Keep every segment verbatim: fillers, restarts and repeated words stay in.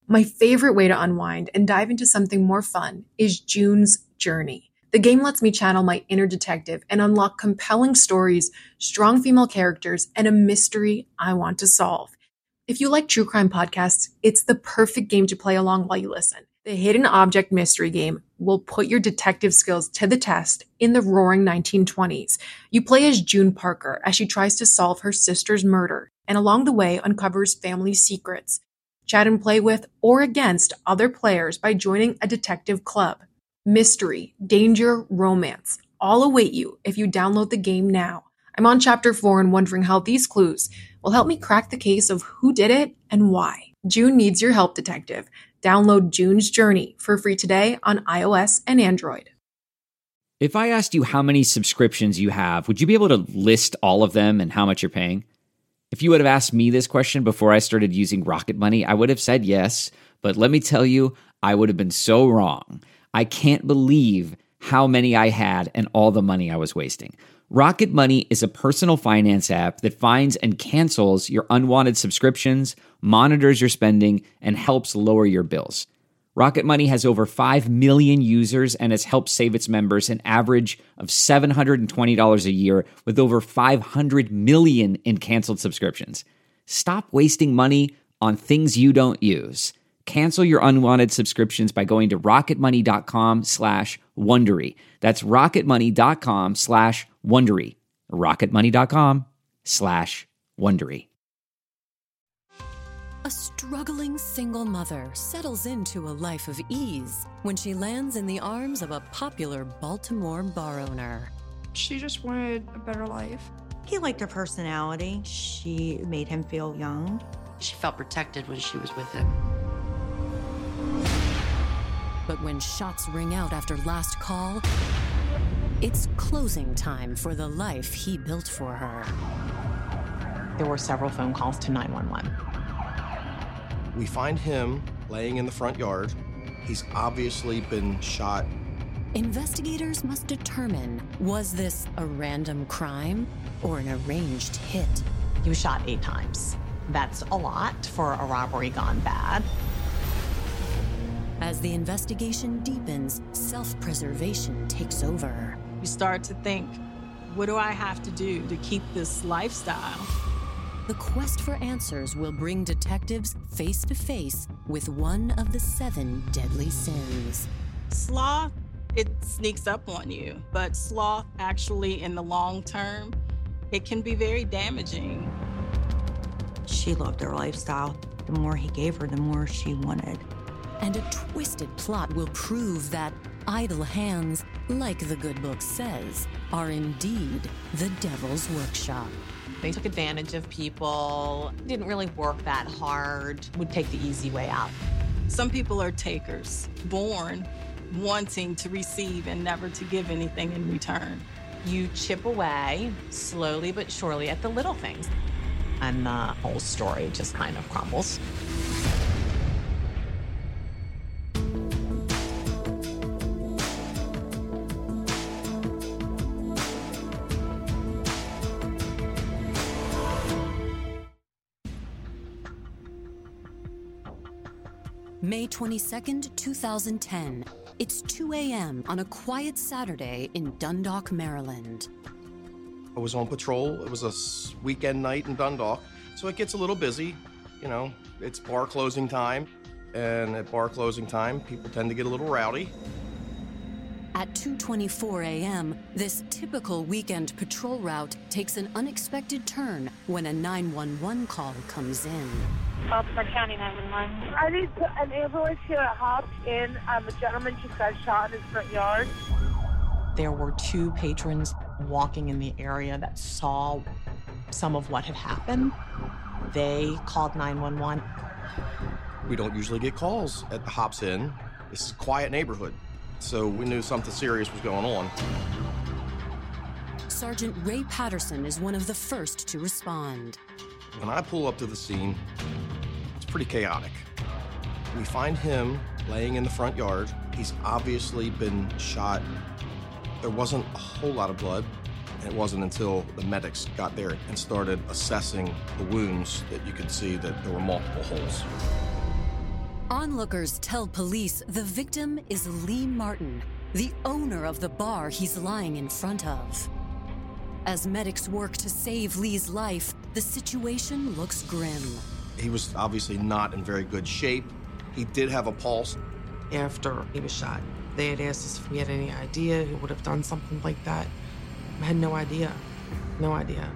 My favorite way to unwind and dive into something more fun is June's Journey. The game lets me channel my inner detective and unlock compelling stories, strong female characters, and a mystery I want to solve. If you like true crime podcasts, it's the perfect game to play along while you listen. The Hidden Object Mystery Game will put your detective skills to the test in the roaring nineteen twenties. You play as June Parker as she tries to solve her sister's murder, and along the way uncovers family secrets. Chat and play with or against other players by joining a detective club. Mystery, danger, romance all await you if you download the game now. I'm on chapter four and wondering how these clues will help me crack the case of who did it and why. June needs your help, detective. Download June's Journey for free today on iOS and Android. If I asked you how many subscriptions you have, would you be able to list all of them and how much you're paying? If you would have asked me this question before I started using Rocket Money, I would have said yes, but let me tell you, I would have been so wrong. I can't believe how many I had and all the money I was wasting. Rocket Money is a personal finance app that finds and cancels your unwanted subscriptions, monitors your spending, and helps lower your bills. Rocket Money has over five million users and has helped save its members an average of seven hundred twenty dollars a year with over five hundred million in canceled subscriptions. Stop wasting money on things you don't use. Cancel your unwanted subscriptions by going to rocketmoney.com slash Wondery. That's rocketmoney.com slash Wondery. rocketmoney.com slash Wondery. A struggling single mother settles into a life of ease when she lands in the arms of a popular Baltimore bar owner. She just wanted a better life. He liked her personality. She made him feel young. She felt protected when she was with him. But when shots ring out after last call, it's closing time for the life he built for her. There were several phone calls to nine one one. We find him laying in the front yard. He's obviously been shot. Investigators must determine, was this a random crime or an arranged hit? He was shot eight times. That's a lot for a robbery gone bad. As the investigation deepens, self-preservation takes over. You start to think, what do I have to do to keep this lifestyle? The quest for answers will bring detectives face to face with one of the seven deadly sins. Sloth, it sneaks up on you, but sloth actually in the long term, it can be very damaging. She loved her lifestyle. The more he gave her, the more she wanted. And a twisted plot will prove that idle hands, like the good book says, are indeed the devil's workshop. They took advantage of people, didn't really work that hard, would take the easy way out. Some people are takers, born wanting to receive and never to give anything in return. You chip away, slowly but surely, at the little things, and the whole story just kind of crumbles. May twenty-second, two thousand ten. It's two a.m. on a quiet Saturday in Dundalk, Maryland. I was on patrol. It was a weekend night in Dundalk, so it gets a little busy. You know, it's bar closing time, and at bar closing time, people tend to get a little rowdy. At two twenty-four a.m., this typical weekend patrol route takes an unexpected turn when a nine one one call comes in. Baltimore County nine one one. I need an ambulance here at Hobbs Inn. Um, a gentleman just got shot in his front yard. There were two patrons walking in the area that saw some of what had happened. They called nine one one. We don't usually get calls at the Hobbs Inn. This is a quiet neighborhood, so we knew something serious was going on. Sergeant Ray Patterson is one of the first to respond. When I pull up to the scene, it's pretty chaotic. We find him laying in the front yard. He's obviously been shot. There wasn't a whole lot of blood, and it wasn't until the medics got there and started assessing the wounds that you could see that there were multiple holes. Onlookers tell police the victim is Lee Martin, the owner of the bar he's lying in front of. As medics work to save Lee's life, the situation looks grim. He was obviously not in very good shape. He did have a pulse. After he was shot, they had asked us if we had any idea who would have done something like that. I had no idea. No idea.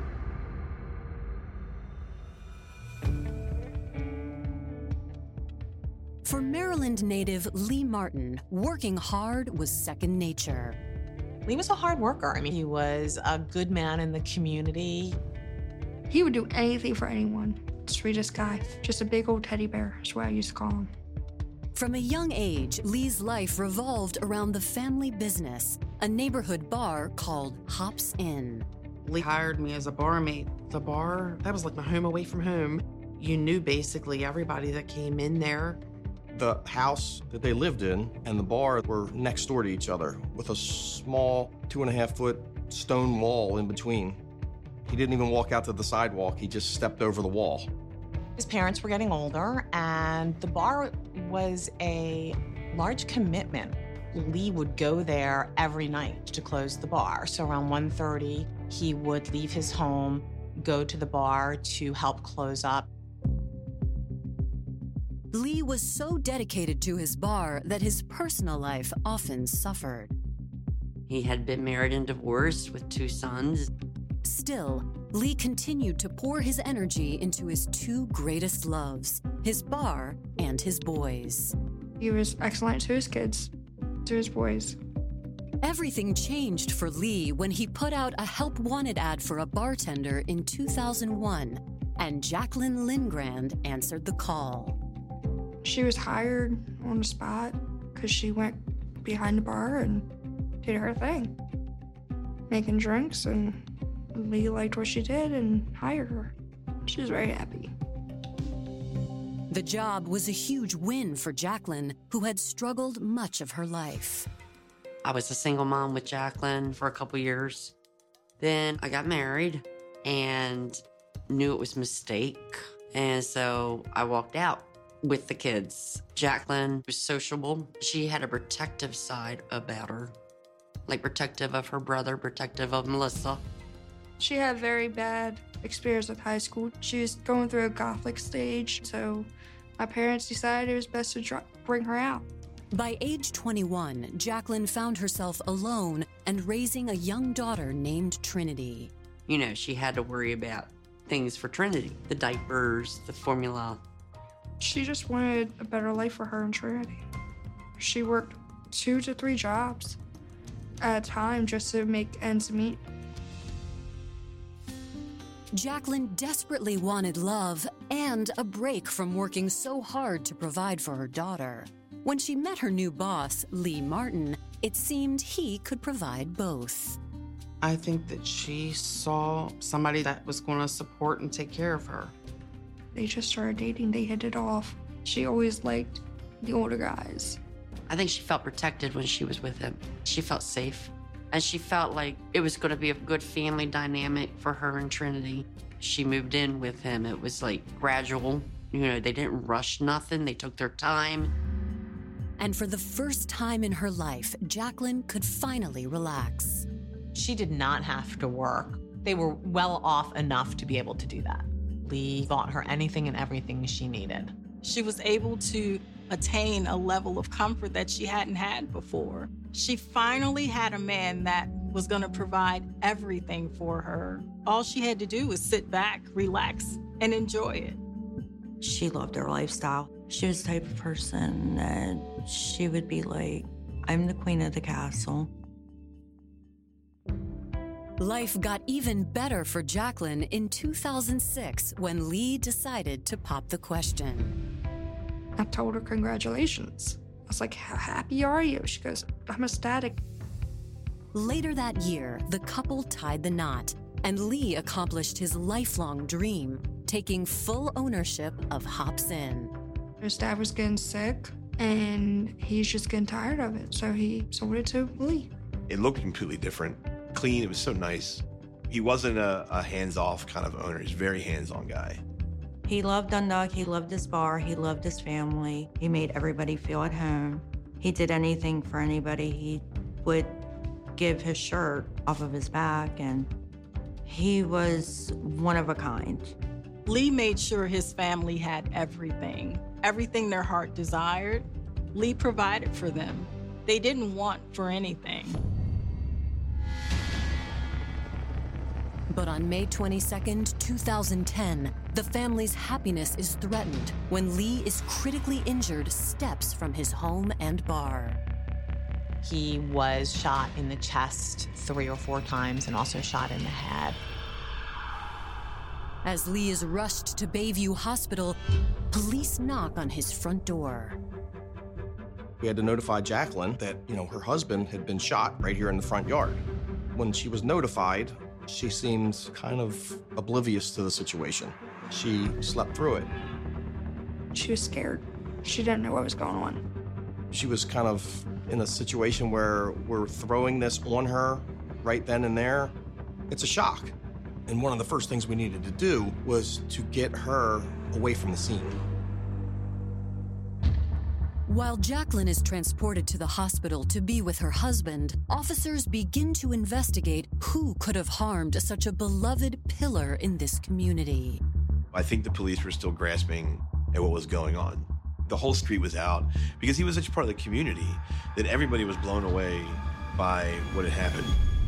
For Maryland native Lee Martin, working hard was second nature. Lee was a hard worker. I mean, he was a good man in the community. He would do anything for anyone. Sweetest guy. Just a big old teddy bear, is what I used to call him. From a young age, Lee's life revolved around the family business, a neighborhood bar called Hops Inn. Lee hired me as a barmaid. The bar, that was like my home away from home. You knew basically everybody that came in there. The house that they lived in and the bar were next door to each other with a small two and a half foot stone wall in between. He didn't even walk out to the sidewalk, he just stepped over the wall. His parents were getting older and the bar was a large commitment. Lee would go there every night to close the bar. So around one thirty, he would leave his home, go to the bar to help close up. Lee was so dedicated to his bar that his personal life often suffered. He had been married and divorced with two sons. Still, Lee continued to pour his energy into his two greatest loves, his bar and his boys. He was excellent to his kids, to his boys. Everything changed for Lee when he put out a help wanted ad for a bartender in two thousand one, and Jacqueline Lindgrand answered the call. She was hired on the spot because she went behind the bar and did her thing, making drinks, and Lee liked what she did and hired her. She was very happy. The job was a huge win for Jacqueline, who had struggled much of her life. I was a single mom with Jacqueline for a couple years. Then I got married and knew it was a mistake. And so I walked out with the kids. Jacqueline was sociable. She had a protective side about her, like protective of her brother, protective of Melissa. She had a very bad experience with high school. She was going through a gothic stage, so my parents decided it was best to dr- bring her out. By age twenty-one, Jacqueline found herself alone and raising a young daughter named Trinity. You know, she had to worry about things for Trinity, the diapers, the formula. She just wanted a better life for her and Trinity. She worked two to three jobs at a time just to make ends meet. Jacqueline desperately wanted love and a break from working so hard to provide for her daughter. When she met her new boss, Lee Martin, it seemed he could provide both. I think that she saw somebody that was going to support and take care of her. They just started dating. They hit it off. She always liked the older guys. I think she felt protected when she was with him. She felt safe. And she felt like it was going to be a good family dynamic for her and Trinity. She moved in with him. It was like gradual. You know, they didn't rush nothing. They took their time. And for the first time in her life, Jacqueline could finally relax. She did not have to work. They were well off enough to be able to do that. Lee bought her anything and everything she needed. She was able to attain a level of comfort that she hadn't had before. She finally had a man that was going to provide everything for her. All she had to do was sit back, relax, and enjoy it. She loved her lifestyle. She was the type of person that she would be like, I'm the queen of the castle. Life got even better for Jacqueline in two thousand six when Lee decided to pop the question. I told her congratulations. I was like, how happy are you? She goes, I'm ecstatic. Later that year, the couple tied the knot, and Lee accomplished his lifelong dream, taking full ownership of Hops Inn. His dad was getting sick, and he's just getting tired of it, so he sold it to Lee. It looked completely different. Clean, it was so nice. He wasn't a, a hands-off kind of owner. He's a very hands-on guy. He loved Dundalk, he loved his bar, he loved his family. He made everybody feel at home. He did anything for anybody. He would give his shirt off of his back, and he was one of a kind. Lee made sure his family had everything, everything their heart desired. Lee provided for them. They didn't want for anything. But on May twenty-second, two thousand ten, the family's happiness is threatened when Lee is critically injured steps from his home and bar. He was shot in the chest three or four times and also shot in the head. As Lee is rushed to Bayview Hospital, police knock on his front door. We had to notify Jacqueline that, you know, her husband had been shot right here in the front yard. When she was notified, she seemed kind of oblivious to the situation. She slept through it. She was scared. She didn't know what was going on. She was kind of in a situation where we're throwing this on her right then and there. It's a shock. And one of the first things we needed to do was to get her away from the scene. While Jacqueline is transported to the hospital to be with her husband, officers begin to investigate who could have harmed such a beloved pillar in this community. I think the police were still grasping at what was going on. The whole street was out because he was such part of the community that everybody was blown away by what had happened.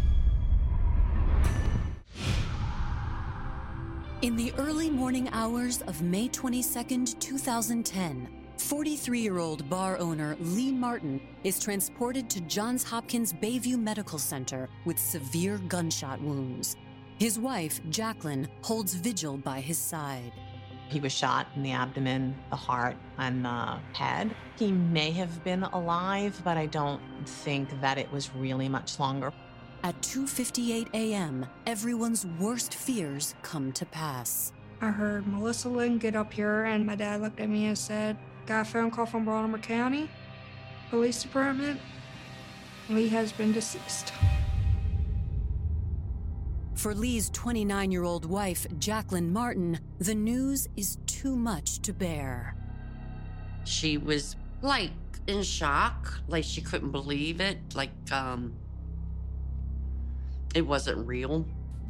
In the early morning hours of May twenty-second, two thousand ten, forty-three-year-old bar owner Lee Martin is transported to Johns Hopkins Bayview Medical Center with severe gunshot wounds. His wife, Jacqueline, holds vigil by his side. He was shot in the abdomen, the heart, and the head. He may have been alive, but I don't think that it was really much longer. At two fifty-eight a.m., everyone's worst fears come to pass. I heard Melissa Lynn get up here, and my dad looked at me and said, "Got a phone call from Baltimore County Police Department. Lee has been deceased." For Lee's twenty-nine-year-old wife, Jacqueline Martin, the news is too much to bear. She was like in shock, like she couldn't believe it, like um, it wasn't real.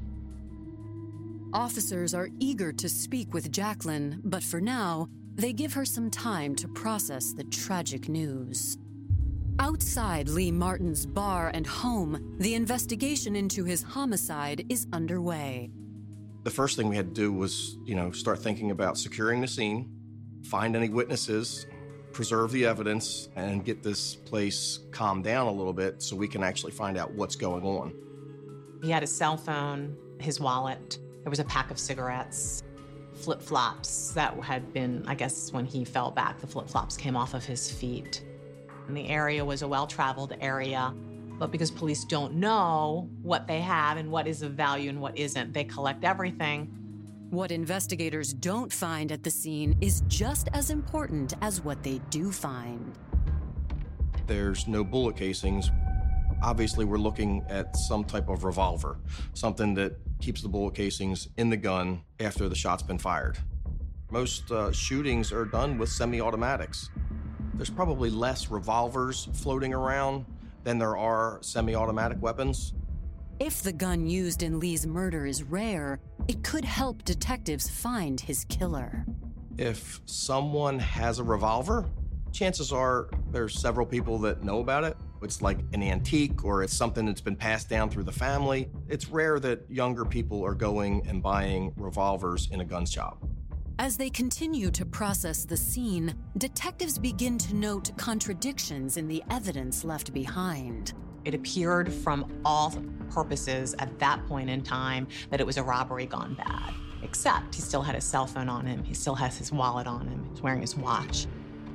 Officers are eager to speak with Jacqueline, but for now, they give her some time to process the tragic news. Outside Lee Martin's bar and home, the investigation into his homicide is underway. The first thing we had to do was, you know, start thinking about securing the scene, find any witnesses, preserve the evidence, and get this place calmed down a little bit so we can actually find out what's going on. He had his cell phone, his wallet. There was a pack of cigarettes, flip-flops that had been, I guess, when he fell back, the flip-flops came off of his feet. And the area was a well-traveled area, but because police don't know what they have and what is of value and what isn't, they collect everything. What investigators don't find at the scene is just as important as what they do find. There's no bullet casings. Obviously, we're looking at some type of revolver, something that keeps the bullet casings in the gun after the shot's been fired. Most uh, shootings are done with semi-automatics. There's probably less revolvers floating around than there are semi-automatic weapons. If the gun used in Lee's murder is rare, it could help detectives find his killer. If someone has a revolver, chances are there's several people that know about it. It's like an antique or it's something that's been passed down through the family. It's rare that younger people are going and buying revolvers in a gun shop. As they continue to process the scene, detectives begin to note contradictions in the evidence left behind. It appeared from all purposes at that point in time that it was a robbery gone bad, except he still had his cell phone on him, he still has his wallet on him, he's wearing his watch.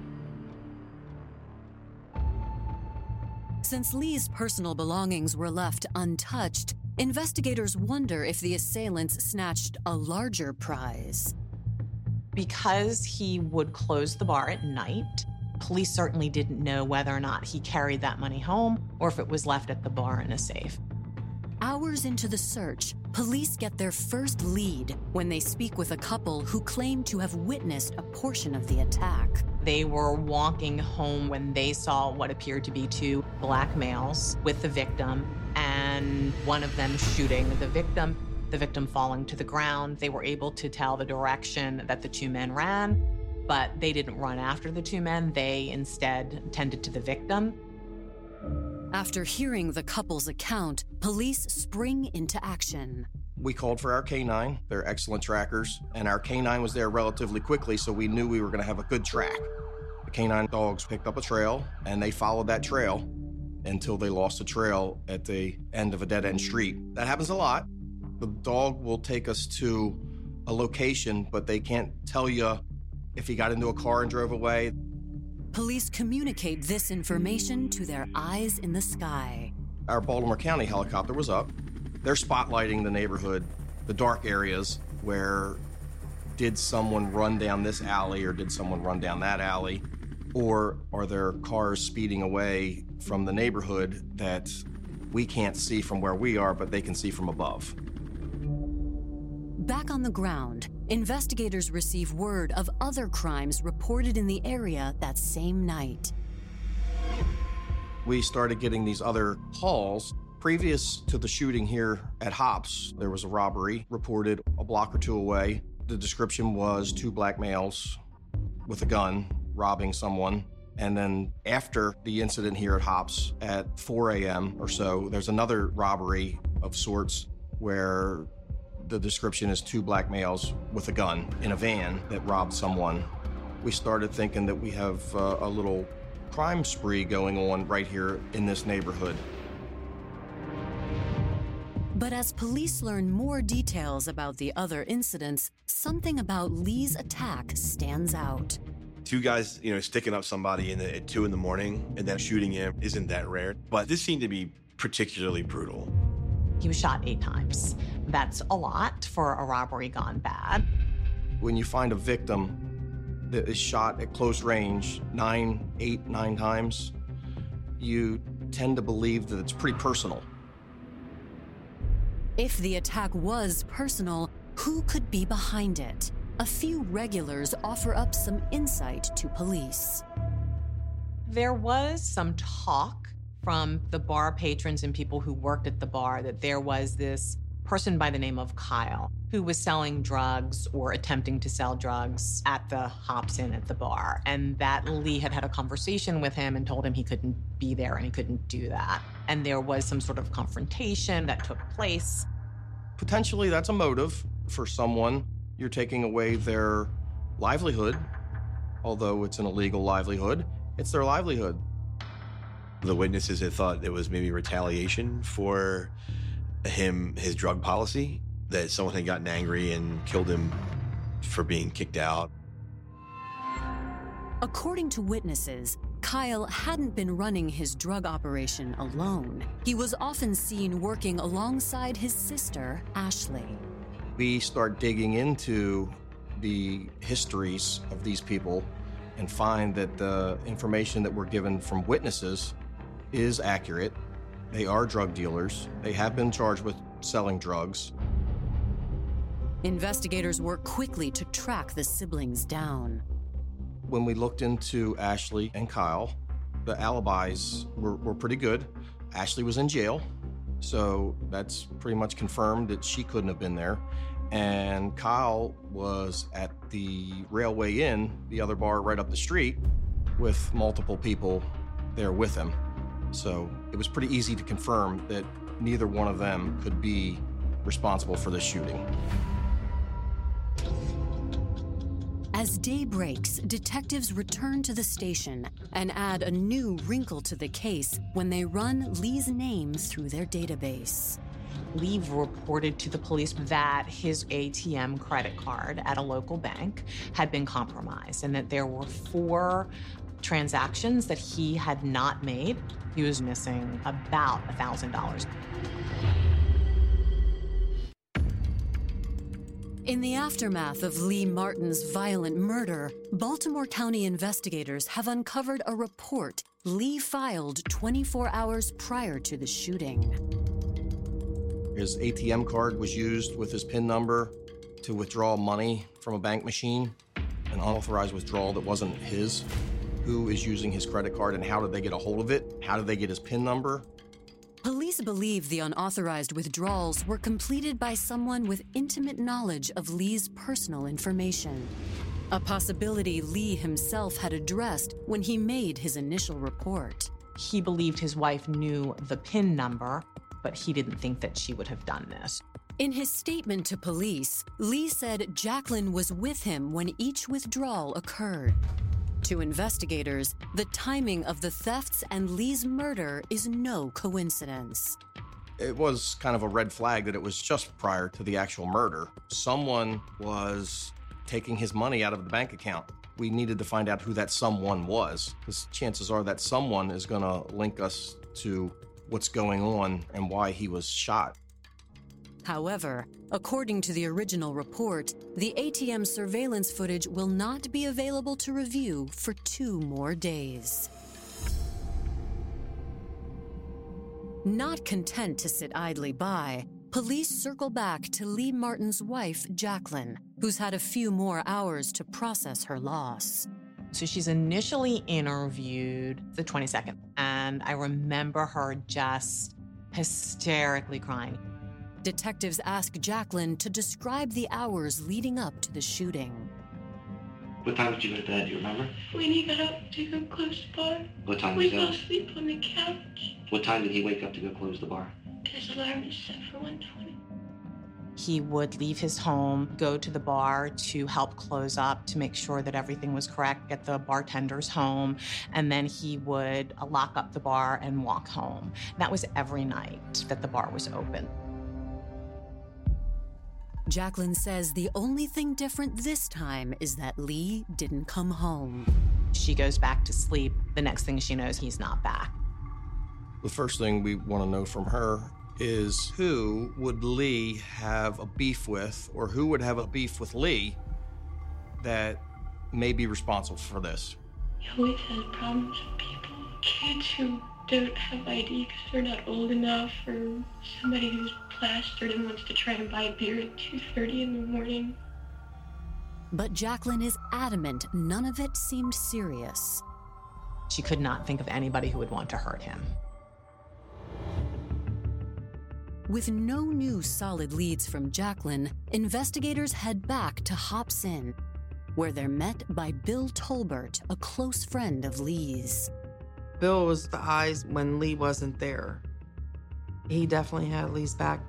Since Lee's personal belongings were left untouched, investigators wonder if the assailants snatched a larger prize. Because he would close the bar at night, police certainly didn't know whether or not he carried that money home or if it was left at the bar in a safe. Hours into the search, police get their first lead when they speak with a couple who claim to have witnessed a portion of the attack. They were walking home when they saw what appeared to be two black males with the victim, and one of them shooting the victim, the victim falling to the ground. They were able to tell the direction that the two men ran, but they didn't run after the two men. They instead tended to the victim. After hearing the couple's account, police spring into action. We called for our K nine. They're excellent trackers, and our K nine was there relatively quickly, so we knew we were going to have a good track. The K nine dogs picked up a trail, and they followed that trail until they lost the trail at the end of a dead-end street. That happens a lot. The dog will take us to a location, but they can't tell you if he got into a car and drove away. Police communicate this information to their eyes in the sky. Our Baltimore County helicopter was up. They're spotlighting the neighborhood, the dark areas where did someone run down this alley or did someone run down that alley? Or are there cars speeding away from the neighborhood that we can't see from where we are, but they can see from above? Back on the ground, investigators receive word of other crimes reported in the area that same night. We started getting these other calls. Previous to the shooting here at Hops, there was a robbery reported a block or two away. The description was two black males with a gun robbing someone. And then after the incident here at Hops at four a.m. or so, there's another robbery of sorts where the description is two black males with a gun in a van that robbed someone. We started thinking that we have uh, a little crime spree going on right here in this neighborhood. But as police learn more details about the other incidents, something about Lee's attack stands out. Two guys, you know, sticking up somebody in the, at two in the morning and then shooting him isn't that rare. But this seemed to be particularly brutal. He was shot eight times. That's a lot for a robbery gone bad. When you find a victim that is shot at close range nine, eight, nine times, you tend to believe that it's pretty personal. If the attack was personal, who could be behind it? A few regulars offer up some insight to police. There was some talk from the bar patrons and people who worked at the bar that there was this person by the name of Kyle who was selling drugs or attempting to sell drugs at the Hops Inn at the bar, and that Lee had had a conversation with him and told him he couldn't be there and he couldn't do that. And there was some sort of confrontation that took place. Potentially that's a motive for someone. You're taking away their livelihood, although it's an illegal livelihood, it's their livelihood. The witnesses had thought it was maybe retaliation for him, his drug policy, that someone had gotten angry and killed him for being kicked out. According to witnesses, Kyle hadn't been running his drug operation alone. He was often seen working alongside his sister, Ashley. We start digging into the histories of these people and find that the information that we're given from witnesses is accurate. They are drug dealers. They have been charged with selling drugs. Investigators work quickly to track the siblings down. When we looked into Ashley and Kyle, the alibis were, were pretty good. Ashley was in jail, so that's pretty much confirmed that she couldn't have been there. And Kyle was at the Railway Inn, the other bar right up the street, with multiple people there with him. So it was pretty easy to confirm that neither one of them could be responsible for this shooting. As day breaks, detectives return to the station and add a new wrinkle to the case when they run Lee's name through their database. Lee reported to the police that his A T M credit card at a local bank had been compromised and that there were four transactions that he had not made. He was missing about one thousand dollars. In the aftermath of Lee Martin's violent murder, Baltimore County investigators have uncovered a report Lee filed twenty-four hours prior to the shooting. His A T M card was used with his PIN number to withdraw money from a bank machine, an unauthorized withdrawal that wasn't his. Who is using his credit card and how did they get a hold of it? How did they get his PIN number? Police believe the unauthorized withdrawals were completed by someone with intimate knowledge of Lee's personal information, a possibility Lee himself had addressed when he made his initial report. He believed his wife knew the PIN number, but he didn't think that she would have done this. In his statement to police, Lee said Jacqueline was with him when each withdrawal occurred. To investigators, the timing of the thefts and Lee's murder is no coincidence. It was kind of a red flag that it was just prior to the actual murder. Someone was taking his money out of the bank account. We needed to find out who that someone was, because chances are that someone is going to link us to what's going on and why he was shot. However, according to the original report, the A T M surveillance footage will not be available to review for two more days. Not content to sit idly by, police circle back to Lee Martin's wife, Jacqueline, who's had a few more hours to process her loss. So she's initially interviewed the twenty-second, and I remember her just hysterically crying. Detectives ask Jacqueline to describe the hours leading up to the shooting. What time did you go to bed, do you remember? When he got up to go close the bar, What time we was fell that? asleep on the couch. What time did he wake up to go close the bar? His alarm is set for one twenty. He would leave his home, go to the bar to help close up, to make sure that everything was correct, get the bartender's home, and then he would lock up the bar and walk home. That was every night that the bar was open. Jacqueline says the only thing different this time is that Lee didn't come home. She goes back to sleep. The next thing she knows, he's not back. The first thing we want to know from her is who would Lee have a beef with, or who would have a beef with Lee that may be responsible for this? He always has problems with people. Kids who don't have I D because they're not old enough, or somebody who's plastered and wants to try and buy beer at two thirty in the morning. But Jacqueline is adamant none of it seemed serious. She could not think of anybody who would want to hurt him. With no new solid leads from Jacqueline, investigators head back to Hops Inn, where they're met by Bill Tolbert, a close friend of Lee's. Bill was the eyes when Lee wasn't there. He definitely had Lee's back.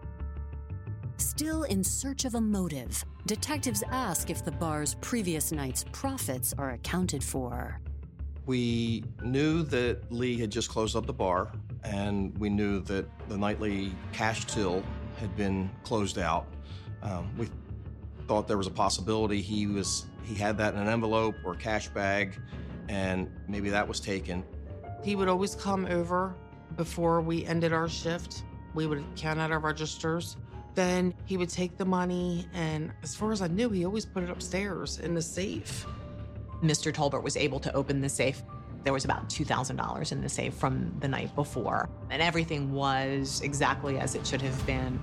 Still in search of a motive, detectives ask if the bar's previous night's profits are accounted for. We knew that Lee had just closed up the bar, and we knew that the nightly cash till had been closed out. Um, we thought there was a possibility he was he had that in an envelope or a cash bag, and maybe that was taken. He would always come over before we ended our shift. We would count out our registers. Then he would take the money, and as far as I knew, he always put it upstairs in the safe. Mister Tolbert was able to open the safe. There was about two thousand dollars in the safe from the night before, and everything was exactly as it should have been.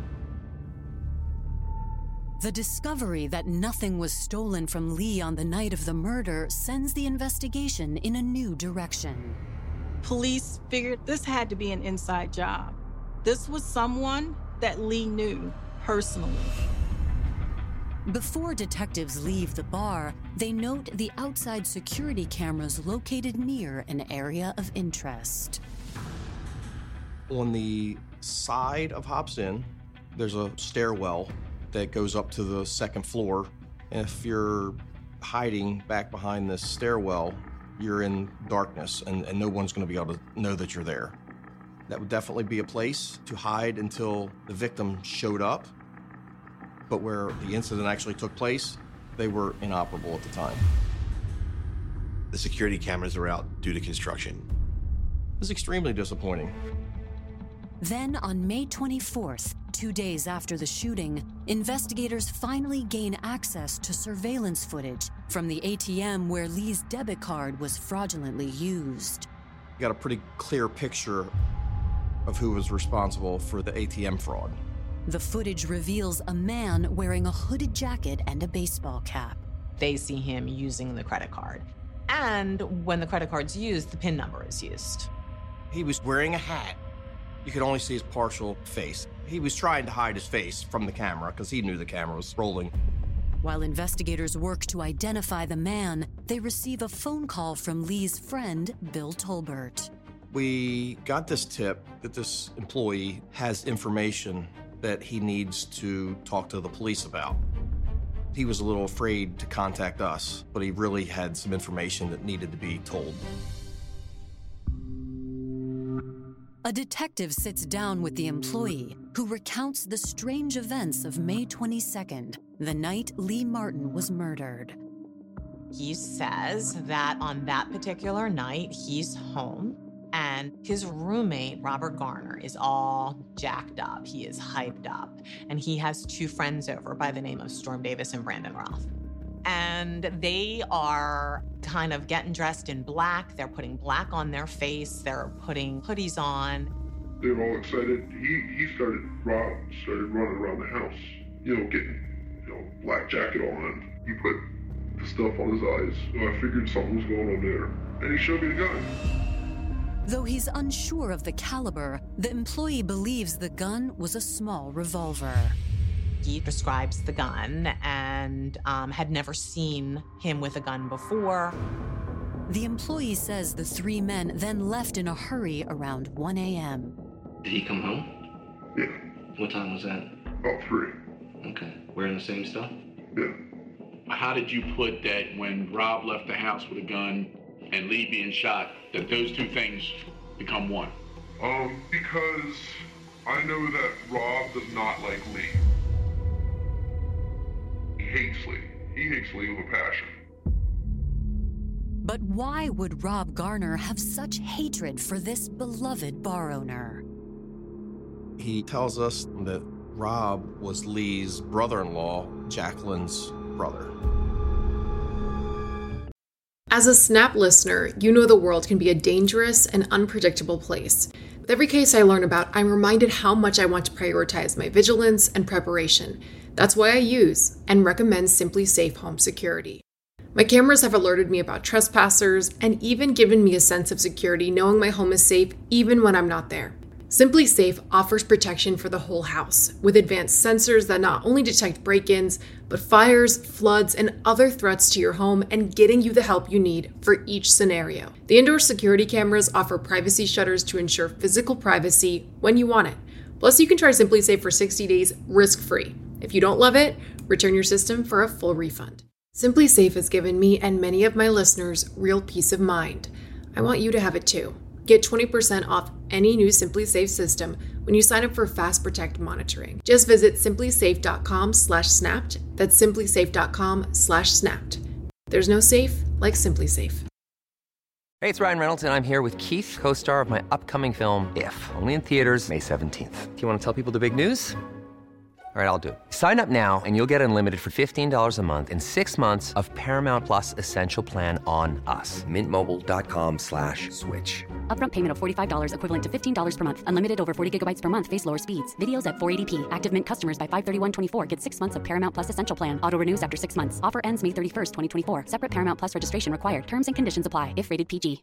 The discovery that nothing was stolen from Lee on the night of the murder sends the investigation in a new direction. Police figured this had to be an inside job. This was someone that Lee knew personally. Before detectives leave the bar, they note the outside security cameras located near an area of interest. On the side of Hops Inn, there's a stairwell that goes up to the second floor. And if you're hiding back behind this stairwell, you're in darkness, and, and no one's going to be able to know that you're there. That would definitely be a place to hide until the victim showed up. But where the incident actually took place, they were inoperable at the time. The security cameras were out due to construction. It was extremely disappointing. Then on May twenty-fourth, two days after the shooting, investigators finally gain access to surveillance footage from the A T M where Lee's debit card was fraudulently used. You got a pretty clear picture of who was responsible for the A T M fraud. The footage reveals a man wearing a hooded jacket and a baseball cap. They see him using the credit card. And when the credit card's used, the PIN number is used. He was wearing a hat. You could only see his partial face. He was trying to hide his face from the camera because he knew the camera was rolling. While investigators work to identify the man, they receive a phone call from Lee's friend, Bill Tolbert. We got this tip that this employee has information that he needs to talk to the police about. He was a little afraid to contact us, but he really had some information that needed to be told. A detective sits down with the employee, who recounts the strange events of May twenty-second, the night Lee Martin was murdered. He says that on that particular night, he's home, and his roommate, Robert Garner, is all jacked up. He is hyped up, and he has two friends over by the name of Storm Davis and Brandon Roth. And they are kind of getting dressed in black. They're putting black on their face. They're putting hoodies on. They were all excited. He he started, Rob started running around the house, you know, getting, you know, black jacket on. He put the stuff on his eyes. So I figured something was going on there. And he showed me the gun. Though he's unsure of the caliber, the employee believes the gun was a small revolver. He describes the gun and um, had never seen him with a gun before. The employee says the three men then left in a hurry around one a.m. Did he come home? Yeah. What time was that? About three. Okay. Wearing the same stuff? Yeah. How did you put that when Rob left the house with a gun and Lee being shot, that those two things become one? Um, because I know that Rob does not like Lee. He hates Lee. He hates Lee with a passion. But why would Rob Garner have such hatred for this beloved bar owner? He tells us that Rob was Lee's brother-in-law, Jacqueline's brother. As a Snap listener, you know the world can be a dangerous and unpredictable place. With every case I learn about, I'm reminded how much I want to prioritize my vigilance and preparation. That's why I use and recommend SimpliSafe Home Security. My cameras have alerted me about trespassers and even given me a sense of security knowing my home is safe even when I'm not there. SimpliSafe offers protection for the whole house with advanced sensors that not only detect break-ins, but fires, floods, and other threats to your home and getting you the help you need for each scenario. The indoor security cameras offer privacy shutters to ensure physical privacy when you want it. Plus, you can try SimpliSafe for sixty days risk-free. If you don't love it, return your system for a full refund. SimpliSafe has given me and many of my listeners real peace of mind. I want you to have it too. Get twenty percent off any new SimpliSafe system when you sign up for Fast Protect monitoring. Just visit simplysafe.com slash snapped. That's simplysafe.com slash snapped. There's no safe like SimpliSafe. Hey, it's Ryan Reynolds, and I'm here with Keith, co-star of my upcoming film, If, only in theaters May seventeenth. Do you want to tell people the big news? All right, I'll do it. Sign up now and you'll get unlimited for fifteen dollars a month and six months of Paramount Plus Essential Plan on us. Mint Mobile dot com slash switch. Upfront payment of forty-five dollars equivalent to fifteen dollars per month. Unlimited over forty gigabytes per month. Face lower speeds. Videos at four eighty p. Active Mint customers by five thirty-one twenty-four get six months of Paramount Plus Essential Plan. Auto renews after six months. Offer ends May thirty-first, twenty twenty-four. Separate Paramount Plus registration required. Terms and conditions apply if rated P G.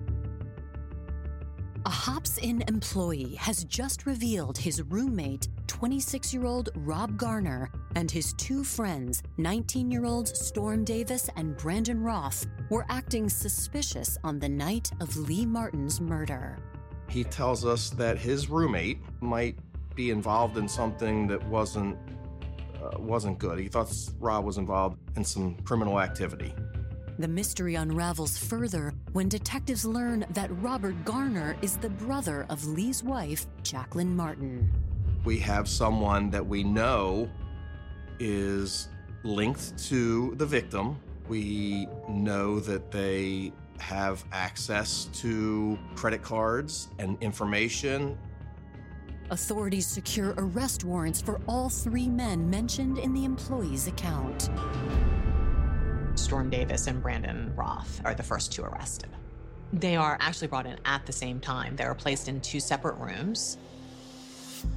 A Hops Inn employee has just revealed his roommate, twenty-six-year-old Rob Garner, and his two friends, nineteen-year-olds Storm Davis and Brandon Roth, were acting suspicious on the night of Lee Martin's murder. He tells us that his roommate might be involved in something that wasn't uh, wasn't good. He thought Rob was involved in some criminal activity. The mystery unravels further when detectives learn that Robert Garner is the brother of Lee's wife, Jacqueline Martin. We have someone that we know is linked to the victim. We know that they have access to credit cards and information. Authorities secure arrest warrants for all three men mentioned in the employee's account. Storm Davis and Brandon Roth are the first two arrested. They are actually brought in at the same time. They were placed in two separate rooms.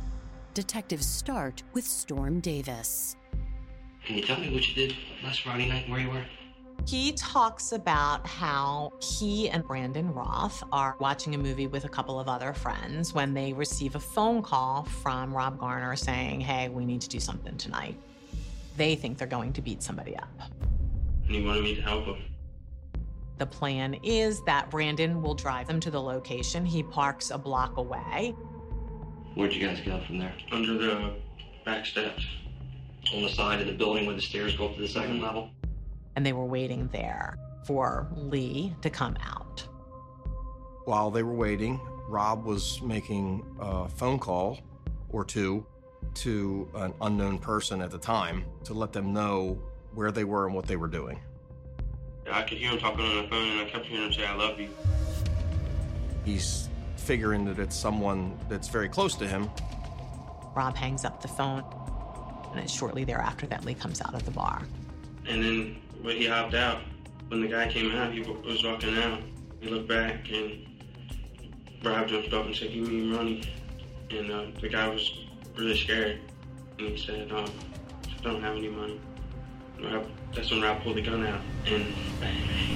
detectives start with Storm Davis. Can you tell me what you did last Friday night and where you were? He talks about how he and Brandon Roth are watching a movie with a couple of other friends when they receive a phone call from Rob Garner saying, hey, we need to do something tonight. They think they're going to beat somebody up. And he wanted me to help him. The plan is that Brandon will drive them to the location. He parks a block away. Where'd you guys go from there? Under the back steps. On the side of the building where the stairs go up to the second mm-hmm. level. And they were waiting there for Lee to come out. While they were waiting, Rob was making a phone call or two to an unknown person at the time to let them know where they were and what they were doing. I could hear him talking on the phone, and I kept hearing him say, I love you. He's figuring that it's someone that's very close to him. Rob hangs up the phone, and it's shortly thereafter that Lee comes out of the bar. And then when he hopped out, when the guy came out, he was walking out. He looked back, and Rob jumped up and said, give me your money. And uh, the guy was really scared. And he said, um, I don't have any money. Rob, that's when Rob pulled the gun out, and bang, bang.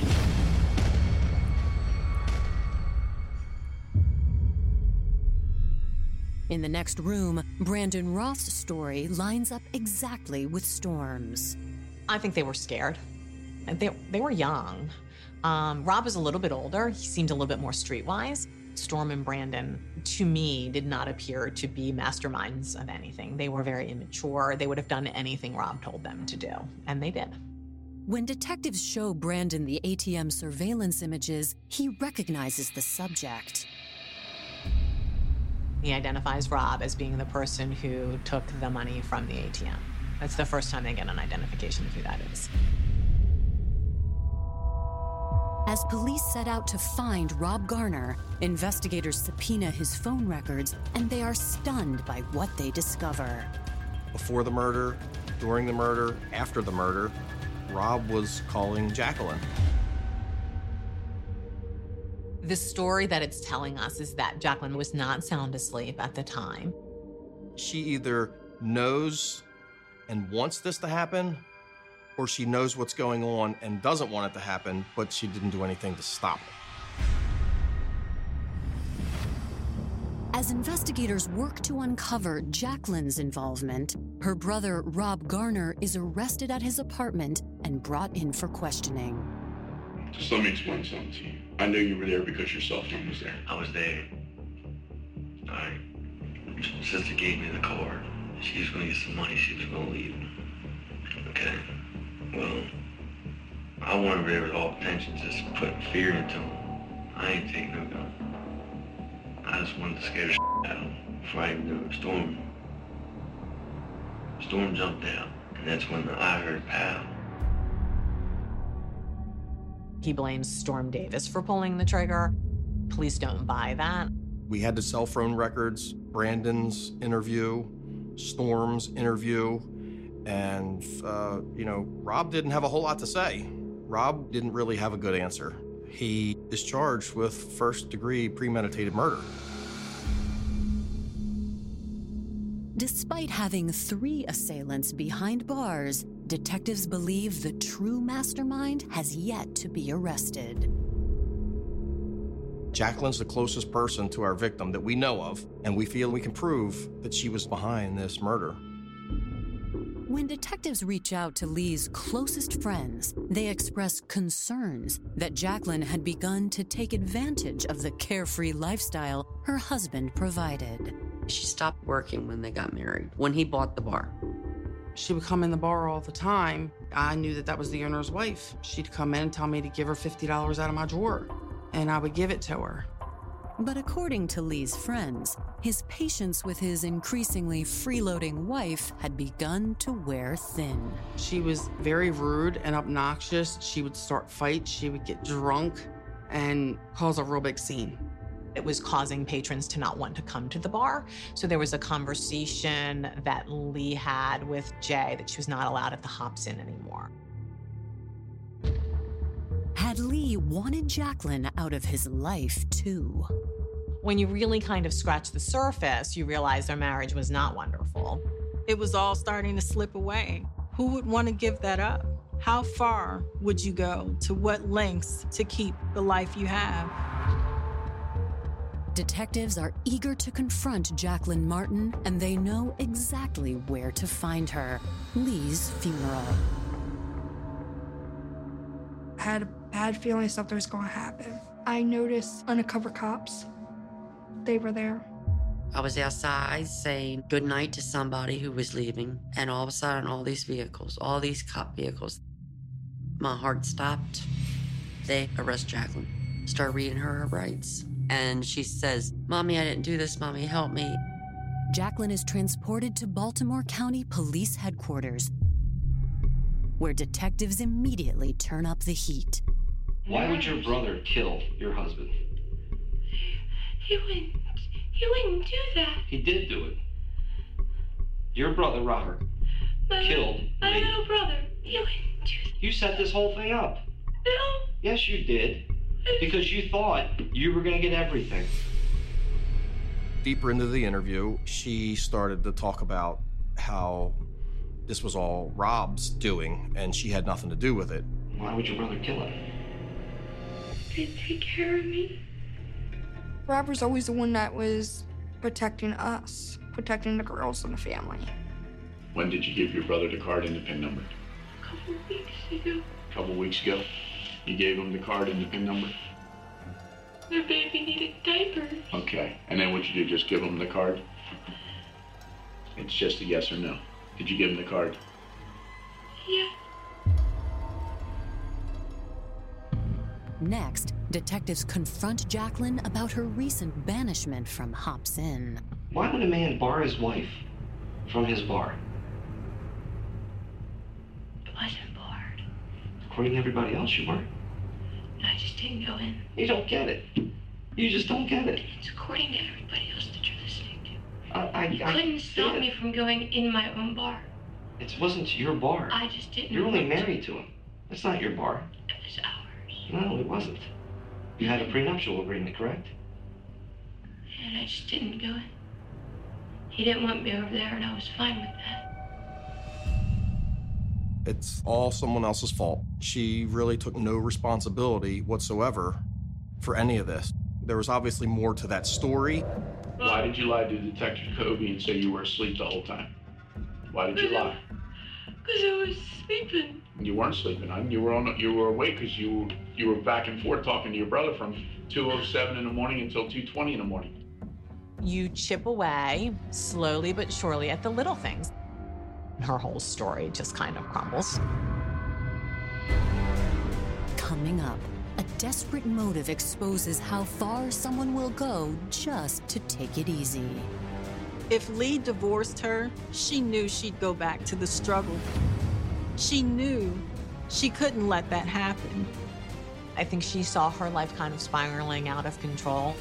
In the next room, Brandon Roth's story lines up exactly with Storm's. I think they were scared. They, they were young. Um, Rob was a little bit older. He seemed a little bit more streetwise. Storm and Brandon, to me, did not appear to be masterminds of anything. They were very immature. They would have done anything Rob told them to do, and they did. When detectives show Brandon the A T M surveillance images, he recognizes the subject. He identifies Rob as being the person who took the money from the A T M. That's the first time they get an identification of who that is. As police set out to find Rob Garner, investigators subpoena his phone records, and they are stunned by what they discover. Before the murder, during the murder, after the murder, Rob was calling Jacqueline. The story that it's telling us is that Jacqueline was not sound asleep at the time. She either knows and wants this to happen, or she knows what's going on and doesn't want it to happen, but she didn't do anything to stop it. As investigators work to uncover Jacqueline's involvement, her brother Rob Garner is arrested at his apartment and brought in for questioning. Just let me explain something to you. I knew you were there because your cell phone was there. I was there. All right. Sister gave me the card. She was going to get some money. She was going to leave. Okay. Well, I wanted rid of all intentions, just putting fear into him. I ain't taking no gun. I just wanted to scare the shit out of him before I even knew it. Storm. Storm jumped out, and that's when I heard pow. He blames Storm Davis for pulling the trigger. Police don't buy that. We had the cell phone records, Brandon's interview, Storm's interview, and, uh, you know, Rob didn't have a whole lot to say. Rob didn't really have a good answer. He is charged with first-degree premeditated murder. Despite having three assailants behind bars, detectives believe the true mastermind has yet to be arrested. Jacqueline's the closest person to our victim that we know of, and we feel we can prove that she was behind this murder. When detectives reach out to Lee's closest friends, they express concerns that Jacqueline had begun to take advantage of the carefree lifestyle her husband provided. She stopped working when they got married, when he bought the bar. She would come in the bar all the time. I knew that that was the owner's wife. She'd come in and tell me to give her fifty dollars out of my drawer, and I would give it to her. But according to Lee's friends, his patience with his increasingly freeloading wife had begun to wear thin. She was very rude and obnoxious. She would start fights. She would get drunk and cause a real big scene. It was causing patrons to not want to come to the bar. So there was a conversation that Lee had with Jay that she was not allowed at the Hops Inn anymore. Had Lee wanted Jacqueline out of his life, too? When you really kind of scratch the surface, you realize their marriage was not wonderful. It was all starting to slip away. Who would want to give that up? How far would you go? To what lengths to keep the life you have? Detectives are eager to confront Jacqueline Martin, and they know exactly where to find her. Lee's funeral. I had a bad feeling something was going to happen. I noticed undercover cops. They were there. I was outside saying goodnight to somebody who was leaving, and all of a sudden, all these vehicles, all these cop vehicles, my heart stopped. They arrest Jacqueline, start reading her her rights. And she says, "Mommy, I didn't do this. Mommy, help me." Jacqueline is transported to Baltimore County Police Headquarters, where detectives immediately turn up the heat. Why would your brother kill your husband? He wouldn't. He wouldn't do that. He did do it. Your brother, Robert, My killed My Lee. little brother. He wouldn't do that. You set this whole thing up. No. Yes, you did. Because you thought you were going to get everything. Deeper into the interview, she started to talk about how this was all Rob's doing and she had nothing to do with it. Why would your brother kill her? They take care of me. Rob was always the one that was protecting us, protecting the girls in the family. When did you give your brother the card and the PIN number? A couple of weeks ago. A couple weeks ago. You gave him the card and the PIN number? Their baby needed diapers. Okay. And then what'd you do? Just give him the card? It's just a yes or no. Did you give him the card? Yeah. Next, detectives confront Jacqueline about her recent banishment from Hops Inn. Why would a man bar his wife from his bar? I wasn't bored. According to everybody else, you weren't. I just didn't go in. You don't get it. You just don't get it. It's according to everybody else that you're listening to. I, I, You I couldn't stop did. me from going in my own bar. It wasn't your bar. I just didn't You're only want to. married to him. That's not your bar. It was ours. No, it wasn't. You had a prenuptial agreement, correct? And I just didn't go in. He didn't want me over there, and I was fine with that. It's all someone else's fault. She really took no responsibility whatsoever for any of this. There was obviously more to that story. Why did you lie to Detective Kobe and say you were asleep the whole time? Why did you lie? Because I was sleeping. You weren't sleeping. I mean, you were on. You were awake because you you were back and forth talking to your brother from two oh seven in the morning until two twenty in the morning. You chip away, slowly but surely, at the little things. Her whole story just kind of crumbles. Coming up, a desperate motive exposes how far someone will go just to take it easy. If Lee divorced her, she knew she'd go back to the struggle. She knew she couldn't let that happen. I think she saw her life kind of spiraling out of control.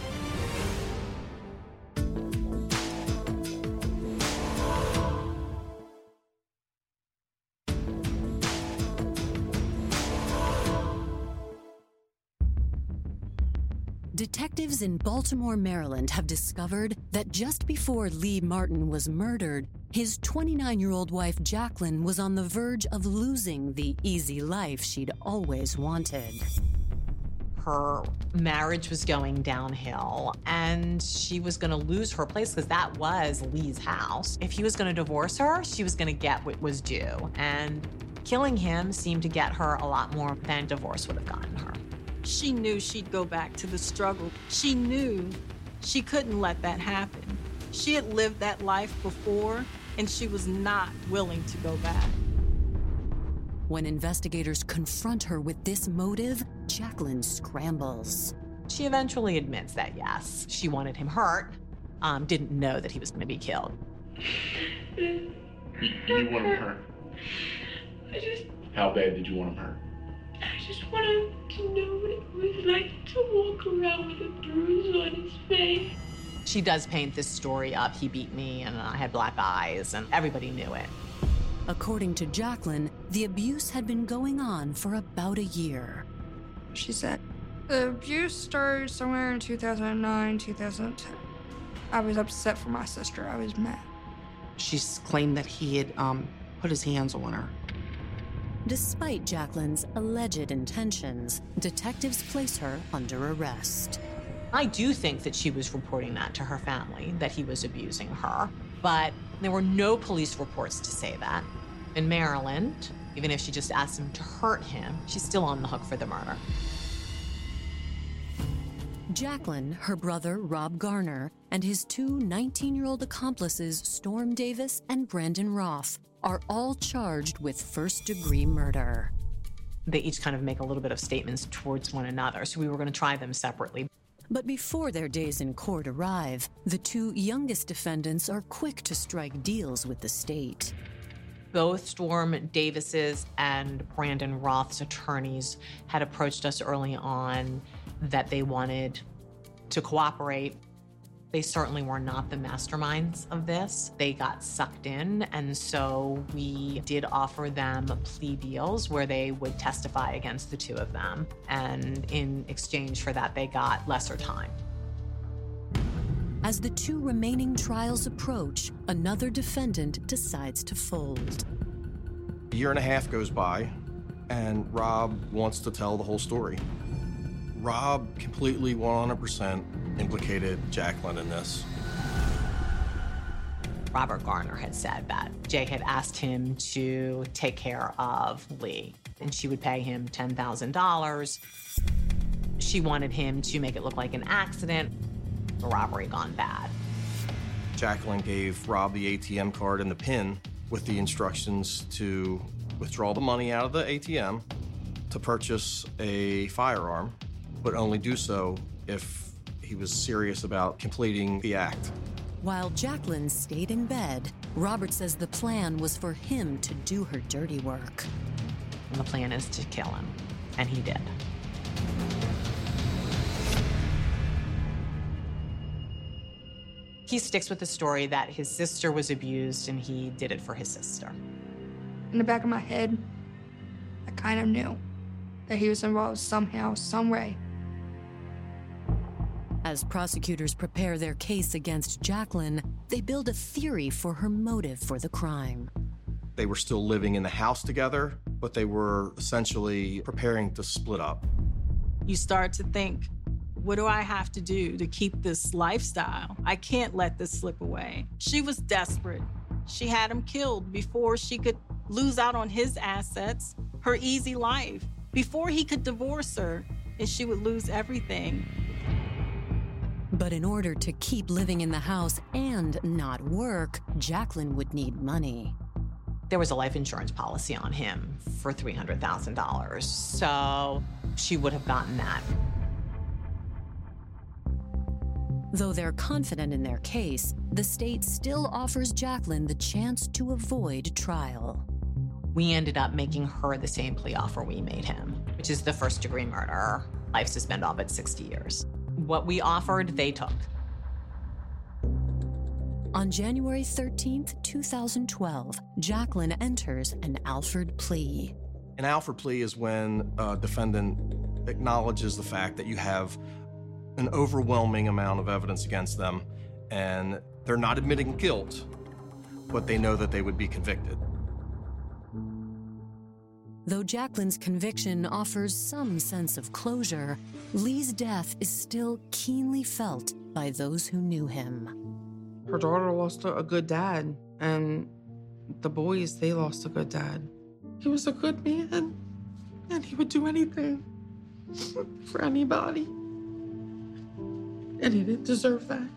Detectives in Baltimore, Maryland have discovered that just before Lee Martin was murdered, his twenty-nine-year-old wife Jacqueline was on the verge of losing the easy life she'd always wanted. Her marriage was going downhill, and she was going to lose her place because that was Lee's house. If he was going to divorce her, she was going to get what was due, and killing him seemed to get her a lot more than divorce would have gotten her. She knew she'd go back to the struggle. She knew she couldn't let that happen. She had lived that life before, and she was not willing to go back. When investigators confront her with this motive, Jacqueline scrambles. She eventually admits that, yes, she wanted him hurt, um, didn't know that he was going to be killed. You, you want him hurt? I just, How bad did you want him hurt? I just wanted him to know what it was like to walk around with a bruise on his face. She does paint this story up. He beat me, and I had black eyes, and everybody knew it. According to Jacqueline, the abuse had been going on for about a year. She said, The abuse started somewhere in two thousand nine, two thousand ten. I was upset for my sister. I was mad. She's claimed that he had um, put his hands on her. Despite Jacqueline's alleged intentions, detectives place her under arrest. I do think that she was reporting that to her family, that he was abusing her, but there were no police reports to say that. In Maryland, even if she just asked him to hurt him, she's still on the hook for the murder. Jacqueline, her brother Rob Garner, and his two nineteen-year-old accomplices, Storm Davis and Brandon Roth, are all charged with first-degree murder. They each kind of make a little bit of statements towards one another, so we were going to try them separately. But before their days in court arrive, the two youngest defendants are quick to strike deals with the state. Both Storm Davis's and Brandon Roth's attorneys had approached us early on that they wanted to cooperate. They certainly were not the masterminds of this. They got sucked in, and so we did offer them plea deals where they would testify against the two of them, and in exchange for that, they got lesser time. As the two remaining trials approach, another defendant decides to fold. A year and a half goes by, and Rob wants to tell the whole story. Rob completely one hundred percent implicated Jacqueline in this. Robert Garner had said that Jay had asked him to take care of Lee, and she would pay him ten thousand dollars. She wanted him to make it look like an accident, a robbery gone bad. Jacqueline gave Rob the A T M card and the PIN with the instructions to withdraw the money out of the A T M, to purchase a firearm, but only do so if he was serious about completing the act. While Jacqueline stayed in bed, Robert says the plan was for him to do her dirty work. And the plan is to kill him, and he did. He sticks with the story that his sister was abused and he did it for his sister. In the back of my head, I kind of knew that he was involved somehow, some way. As prosecutors prepare their case against Jacqueline, they build a theory for her motive for the crime. They were still living in the house together, but they were essentially preparing to split up. You start to think, what do I have to do to keep this lifestyle? I can't let this slip away. She was desperate. She had him killed before she could lose out on his assets, her easy life, before he could divorce her, and she would lose everything. But in order to keep living in the house and not work, Jacqueline would need money. There was a life insurance policy on him for three hundred thousand dollars, so she would have gotten that. Though they're confident in their case, the state still offers Jacqueline the chance to avoid trial. We ended up making her the same plea offer we made him, which is the first-degree murder, life suspend all but sixty years. What we offered, they took. On January thirteenth, two thousand twelve, Jacqueline enters an Alford plea. An Alford plea is when a defendant acknowledges the fact that you have an overwhelming amount of evidence against them, and they're not admitting guilt, but they know that they would be convicted. Though Jacqueline's conviction offers some sense of closure, Lee's death is still keenly felt by those who knew him. Her daughter lost a good dad, and the boys, they lost a good dad. He was a good man, and he would do anything for anybody. And he didn't deserve that.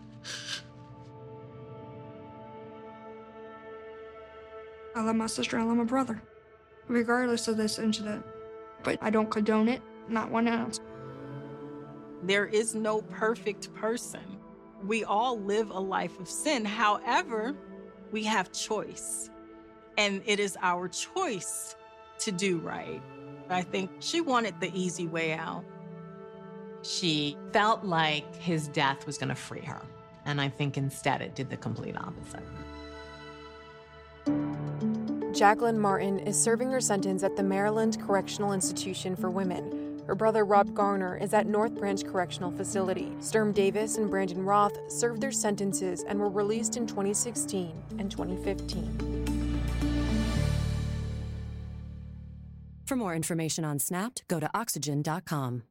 I love my sister, I love my brother, regardless of this incident. But I don't condone it, not one ounce. There is no perfect person. We all live a life of sin. However, we have choice. And it is our choice to do right. I think she wanted the easy way out. She felt like his death was going to free her. And I think instead it did the complete opposite. Jacqueline Martin is serving her sentence at the Maryland Correctional Institution for Women. Her brother Rob Garner is at North Branch Correctional Facility. Sturm Davis and Brandon Roth served their sentences and were released in twenty sixteen and twenty fifteen. For more information on Snapped, go to oxygen dot com.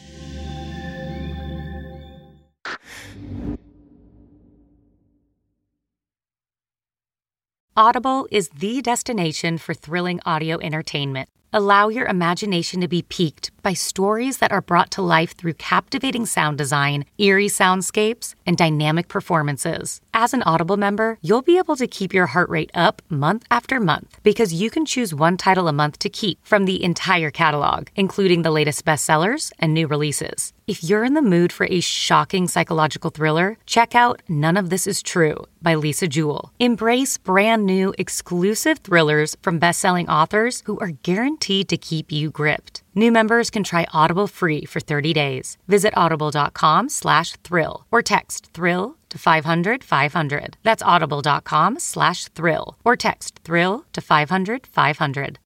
Audible is the destination for thrilling audio entertainment. Allow your imagination to be piqued by stories that are brought to life through captivating sound design, eerie soundscapes, and dynamic performances. As an Audible member, you'll be able to keep your heart rate up month after month because you can choose one title a month to keep from the entire catalog, including the latest bestsellers and new releases. If you're in the mood for a shocking psychological thriller, check out None of This Is True by Lisa Jewell. Embrace brand new exclusive thrillers from best-selling authors who are guaranteed to keep you gripped. New members can try Audible free for thirty days. Visit audible.com slash thrill or text thrill to five hundred five hundred. That's audible.com slash thrill or text thrill to five hundred five hundred.